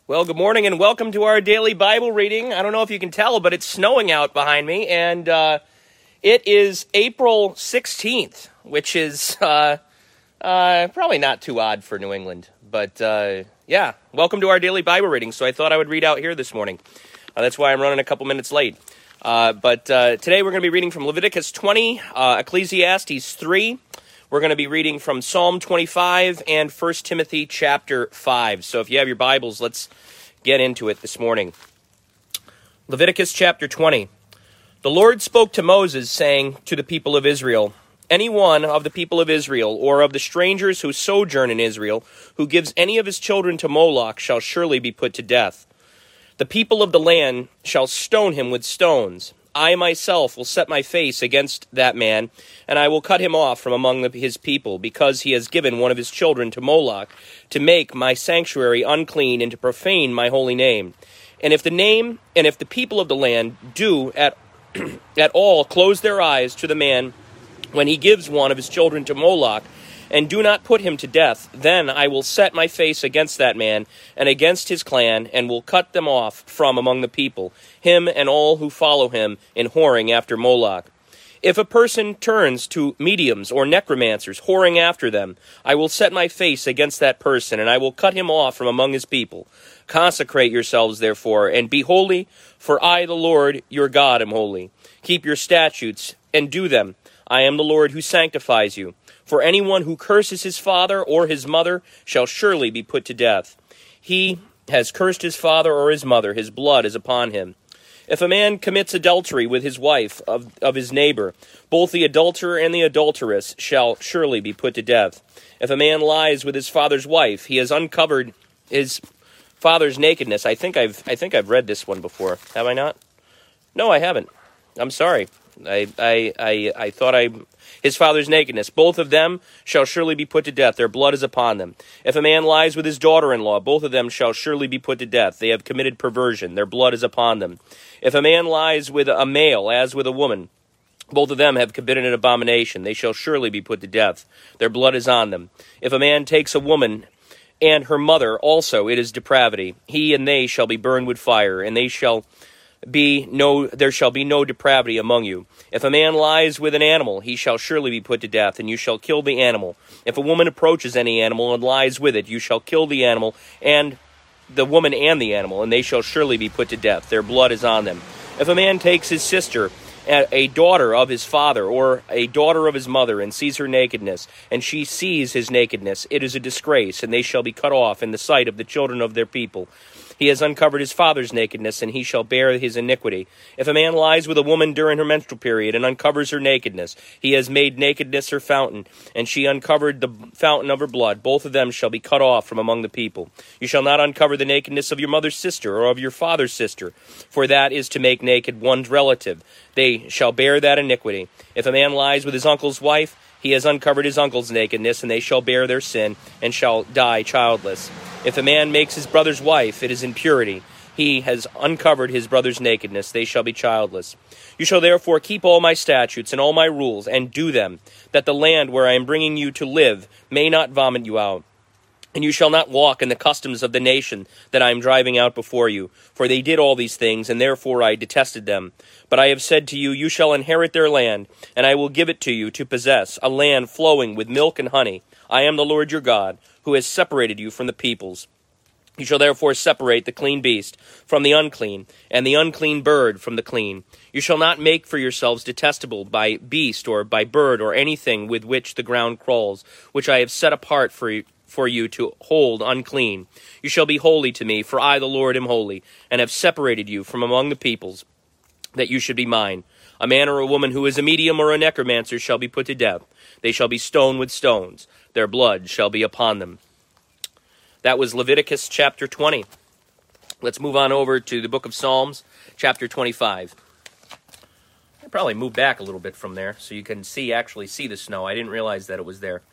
Well, good morning and welcome to our daily Bible reading. I don't know if you can tell, but it's snowing out behind me, and it is April 16th, which is probably not too odd for New England. But yeah, welcome to our daily Bible reading. So I thought I would read out here this morning. That's why I'm running a couple minutes late. But today we're going to be reading from Leviticus 20, Ecclesiastes 3. We're going to be reading from Psalm 25 and 1 Timothy chapter 5. So if you have your Bibles, let's get into it this morning. Leviticus chapter 20. The Lord spoke to Moses, saying to the people of Israel, "Any one of the people of Israel, or of the strangers who sojourn in Israel, who gives any of his children to Moloch, shall surely be put to death. The people of the land shall stone him with stones. I myself will set my face against that man, and I will cut him off from among his people, because he has given one of his children to Moloch, to make my sanctuary unclean and to profane my holy name. And if the people of the land do at all close their eyes to the man when he gives one of his children to Moloch, and do not put him to death, then I will set my face against that man and against his clan, and will cut them off from among the people, him and all who follow him in whoring after Moloch. If a person turns to mediums or necromancers, whoring after them, I will set my face against that person, and I will cut him off from among his people. Consecrate yourselves, therefore, and be holy, for I, the Lord, your God, am holy. Keep your statutes and do them. I am the Lord who sanctifies you. For anyone who curses his father or his mother shall surely be put to death. He has cursed his father or his mother, his blood is upon him. If a man commits adultery with his wife of his neighbor, both the adulterer and the adulteress shall surely be put to death. If a man lies with his father's wife, he has uncovered his father's nakedness. I think I've read this one before. Have I not? No, I haven't. I'm sorry. I thought his father's nakedness. Both of them shall surely be put to death. Their blood is upon them. If a man lies with his daughter-in-law, both of them shall surely be put to death. They have committed perversion. Their blood is upon them. If a man lies with a male, as with a woman, both of them have committed an abomination. They shall surely be put to death. Their blood is on them. If a man takes a woman and her mother also, it is depravity. He and they shall be burned with fire, and there shall be no depravity among you. If a man lies with an animal, he shall surely be put to death, and you shall kill the animal. If a woman approaches any animal and lies with it, you shall kill the animal, and the woman and the animal, and they shall surely be put to death. Their blood is on them. If a man takes his sister, a daughter of his father, or a daughter of his mother, and sees her nakedness, and she sees his nakedness, it is a disgrace, and they shall be cut off in the sight of the children of their people. He has uncovered his father's nakedness, and he shall bear his iniquity. If a man lies with a woman during her menstrual period and uncovers her nakedness, he has made nakedness her fountain, and she uncovered the fountain of her blood. Both of them shall be cut off from among the people. You shall not uncover the nakedness of your mother's sister or of your father's sister, for that is to make naked one's relative. They shall bear that iniquity. If a man lies with his uncle's wife, he has uncovered his uncle's nakedness, and they shall bear their sin, and shall die childless. If a man makes his brother's wife, it is impurity. He has uncovered his brother's nakedness, they shall be childless. You shall therefore keep all my statutes and all my rules, and do them, that the land where I am bringing you to live may not vomit you out. And you shall not walk in the customs of the nation that I am driving out before you, for they did all these things, and therefore I detested them. But I have said to you, you shall inherit their land, and I will give it to you to possess, a land flowing with milk and honey. I am the Lord your God, who has separated you from the peoples. You shall therefore separate the clean beast from the unclean, and the unclean bird from the clean. You shall not make for yourselves detestable by beast or by bird or anything with which the ground crawls, which I have set apart for you to hold unclean. You shall be holy to me, for I, the Lord, am holy, and have separated you from among the peoples, that you should be mine. A man or a woman who is a medium or a necromancer shall be put to death. They shall be stoned with stones. Their blood shall be upon them. That was Leviticus chapter 20. Let's move on over to the book of Psalms, chapter 25. I'll probably move back a little bit from there so you can actually see the snow. I didn't realize that it was there.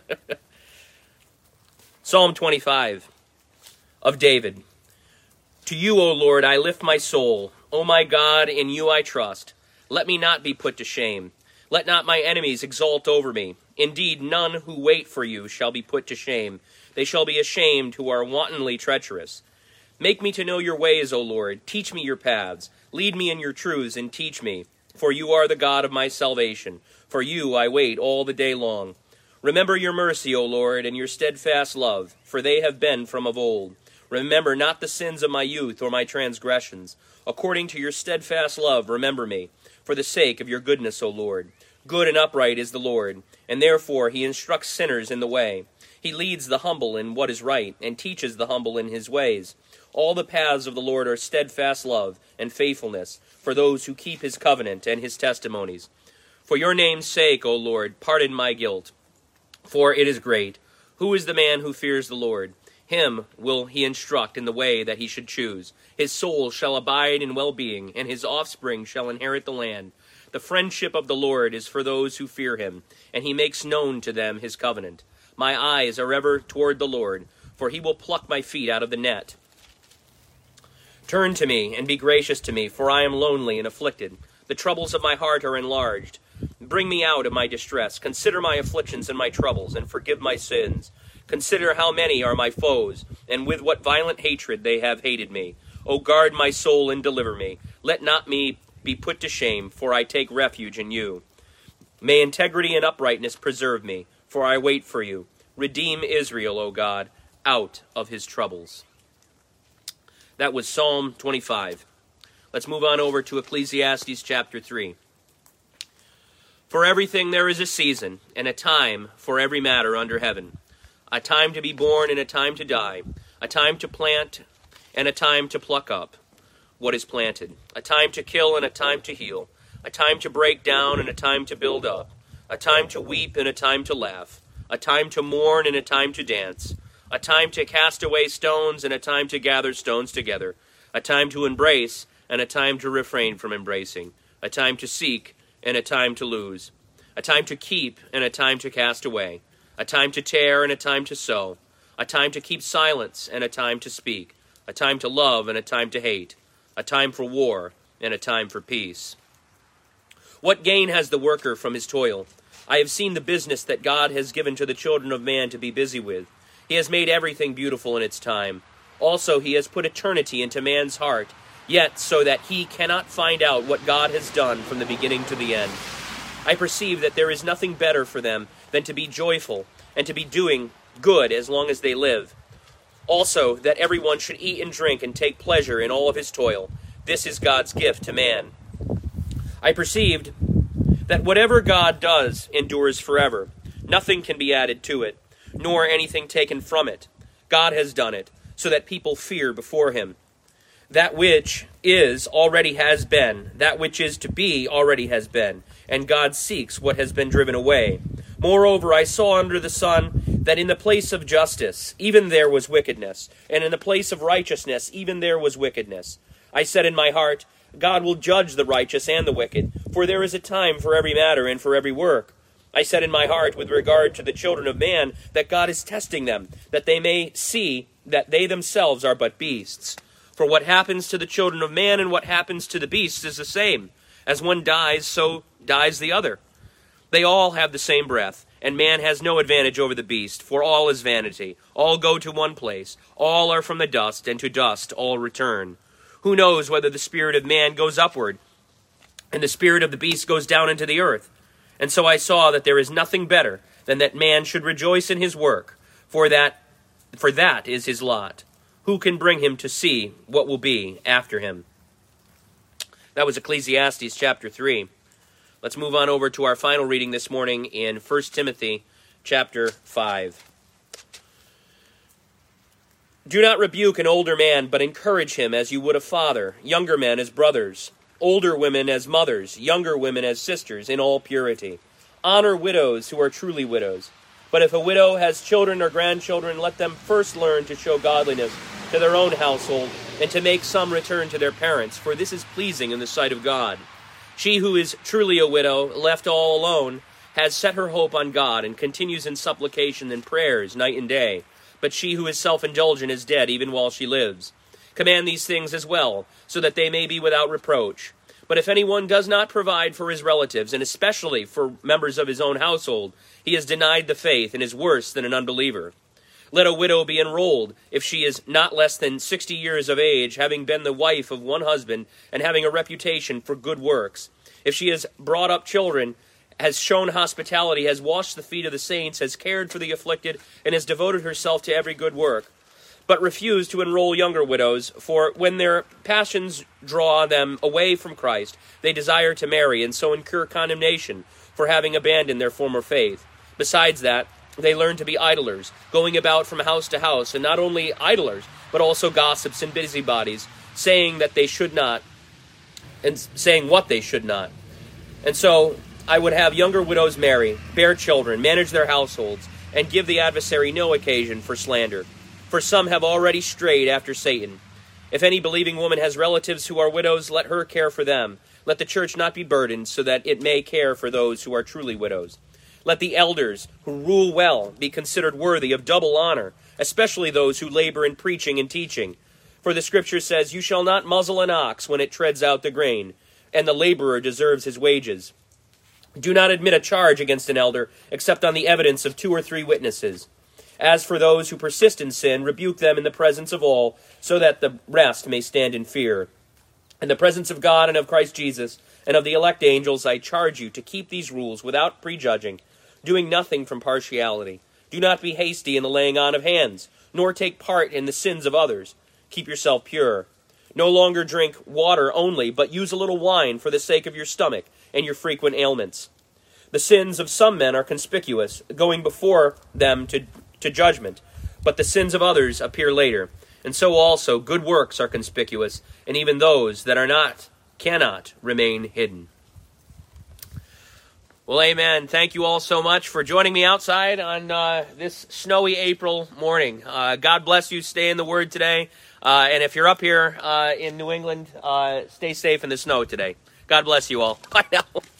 Psalm 25 of David. To you, O Lord, I lift my soul. O my God, in you I trust. Let me not be put to shame. Let not my enemies exult over me. Indeed, none who wait for you shall be put to shame. They shall be ashamed who are wantonly treacherous. Make me to know your ways, O Lord. Teach me your paths. Lead me in your truths and teach me. For you are the God of my salvation. For you I wait all the day long. Remember your mercy, O Lord, and your steadfast love, for they have been from of old. Remember not the sins of my youth or my transgressions. According to your steadfast love, remember me, for the sake of your goodness, O Lord. Good and upright is the Lord, and therefore he instructs sinners in the way. He leads the humble in what is right, and teaches the humble in his ways. All the paths of the Lord are steadfast love and faithfulness for those who keep his covenant and his testimonies. For your name's sake, O Lord, pardon my guilt, for it is great. Who is the man who fears the Lord? Him will he instruct in the way that he should choose. His soul shall abide in well-being, and his offspring shall inherit the land. The friendship of the Lord is for those who fear him, and he makes known to them his covenant. My eyes are ever toward the Lord, for he will pluck my feet out of the net. Turn to me and be gracious to me, for I am lonely and afflicted. The troubles of my heart are enlarged. Bring me out of my distress. Consider my afflictions and my troubles, and forgive my sins. Consider how many are my foes, and with what violent hatred they have hated me. O guard my soul and deliver me. Let not me be put to shame, for I take refuge in you. May integrity and uprightness preserve me, for I wait for you. Redeem Israel, O God, out of his troubles. That was Psalm 25. Let's move on over to Ecclesiastes chapter 3. For everything there is a season, and a time for every matter under heaven. A time to be born and a time to die. A time to plant and a time to pluck up what is planted. A time to kill and a time to heal. A time to break down and a time to build up. A time to weep and a time to laugh. A time to mourn and a time to dance. A time to cast away stones and a time to gather stones together. A time to embrace and a time to refrain from embracing. A time to seek and a time to lose. A time to keep and a time to cast away. A time to tear and a time to sow. A time to keep silence and a time to speak. A time to love and a time to hate. A time for war and a time for peace. What gain has the worker from his toil? I have seen the business that God has given to the children of man to be busy with. He has made everything beautiful in its time. Also, he has put eternity into man's heart, yet so that he cannot find out what God has done from the beginning to the end. I perceive that there is nothing better for them than to be joyful and to be doing good as long as they live. Also, that everyone should eat and drink and take pleasure in all of his toil. This is God's gift to man. I perceived that whatever God does endures forever. Nothing can be added to it, nor anything taken from it. God has done it, so that people fear before him. That which is already has been, that which is to be already has been, and God seeks what has been driven away. Moreover, I saw under the sun that in the place of justice, even there was wickedness, and in the place of righteousness, even there was wickedness. I said in my heart, God will judge the righteous and the wicked, for there is a time for every matter and for every work. I said in my heart with regard to the children of man that God is testing them, that they may see that they themselves are but beasts. For what happens to the children of man and what happens to the beasts is the same. As one dies, so dies the other. They all have the same breath, and man has no advantage over the beast, for all is vanity. All go to one place. All are from the dust, and to dust all return. Who knows whether the spirit of man goes upward, and the spirit of the beast goes down into the earth? And so I saw that there is nothing better than that man should rejoice in his work, for that is his lot. Who can bring him to see what will be after him? That was Ecclesiastes chapter 3. Let's move on over to our final reading this morning in 1 Timothy chapter 5. Do not rebuke an older man, but encourage him as you would a father, younger men as brothers, older women as mothers, younger women as sisters, in all purity. Honor widows who are truly widows. But if a widow has children or grandchildren, let them first learn to show godliness to their own household, and to make some return to their parents, for this is pleasing in the sight of God. She who is truly a widow, left all alone, has set her hope on God, and continues in supplication and prayers night and day. But she who is self-indulgent is dead even while she lives. Command these things as well, so that they may be without reproach. But if anyone does not provide for his relatives, and especially for members of his own household, he has denied the faith and is worse than an unbeliever. Let a widow be enrolled if she is not less than 60 years of age, having been the wife of one husband, and having a reputation for good works. If she has brought up children, has shown hospitality, has washed the feet of the saints, has cared for the afflicted, and has devoted herself to every good work. But refuse to enroll younger widows, for when their passions draw them away from Christ, they desire to marry, and so incur condemnation for having abandoned their former faith. Besides that, they learn to be idlers, going about from house to house, and not only idlers, but also gossips and busybodies, saying that they should not, and saying what they should not. And so I would have younger widows marry, bear children, manage their households, and give the adversary no occasion for slander. For some have already strayed after Satan. If any believing woman has relatives who are widows, let her care for them. Let the church not be burdened, so that it may care for those who are truly widows. Let the elders who rule well be considered worthy of double honor, especially those who labor in preaching and teaching. For the Scripture says, "You shall not muzzle an ox when it treads out the grain, and the laborer deserves his wages." Do not admit a charge against an elder, except on the evidence of 2 or 3 witnesses. As for those who persist in sin, rebuke them in the presence of all, so that the rest may stand in fear. In the presence of God and of Christ Jesus, and of the elect angels, I charge you to keep these rules without prejudging, doing nothing from partiality. Do not be hasty in the laying on of hands, nor take part in the sins of others. Keep yourself pure. No longer drink water only, but use a little wine for the sake of your stomach and your frequent ailments. The sins of some men are conspicuous, going before them to judgment, but the sins of others appear later. And so also good works are conspicuous, and even those that are not cannot remain hidden. Well, amen. Thank you all so much for joining me outside on this snowy April morning. God bless you. Stay in the Word today. And if you're up here in New England, stay safe in the snow today. God bless you all. Bye now.